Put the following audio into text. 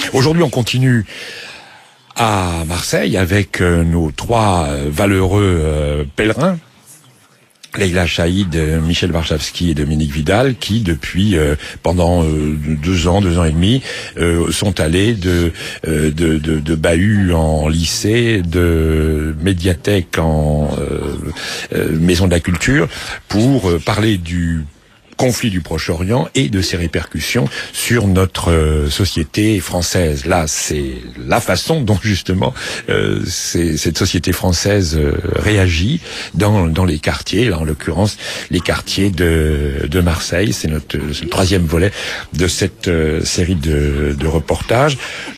Aujourd'hui, on continue à Marseille avec nos trois valeureux pèlerins. Leïla Chaïd, Michel Warschawski et Dominique Vidal, qui depuis pendant 2 ans et demi sont allés de bahut en lycée, de médiathèque en maison de la culture, pour parler du conflit du Proche-Orient et de ses répercussions sur notre société française. Là, c'est la façon dont justement cette société française réagit dans les quartiers, là en l'occurrence les quartiers de Marseille. C'est le 3e volet de cette série de reportages.